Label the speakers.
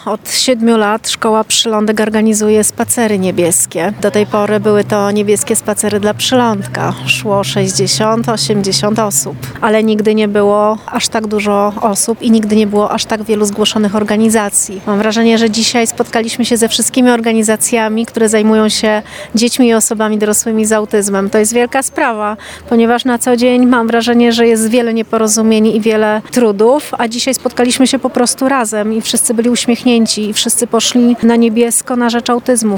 Speaker 1: Od 7 lat Szkoła Przylądek organizuje spacery niebieskie. Do tej pory były to niebieskie spacery dla przylądka. Szło 60-80 osób, ale nigdy nie było aż tak dużo osób i nigdy nie było aż tak wielu zgłoszonych organizacji. Mam wrażenie, że dzisiaj spotkaliśmy się ze wszystkimi organizacjami, które zajmują się dziećmi i osobami dorosłymi z autyzmem. To jest wielka sprawa, ponieważ na co dzień mam wrażenie, że jest wiele nieporozumień i wiele trudów, a dzisiaj spotkaliśmy się po prostu razem i wszyscy byli uśmiechnięci i wszyscy poszli na niebiesko na rzecz autyzmu.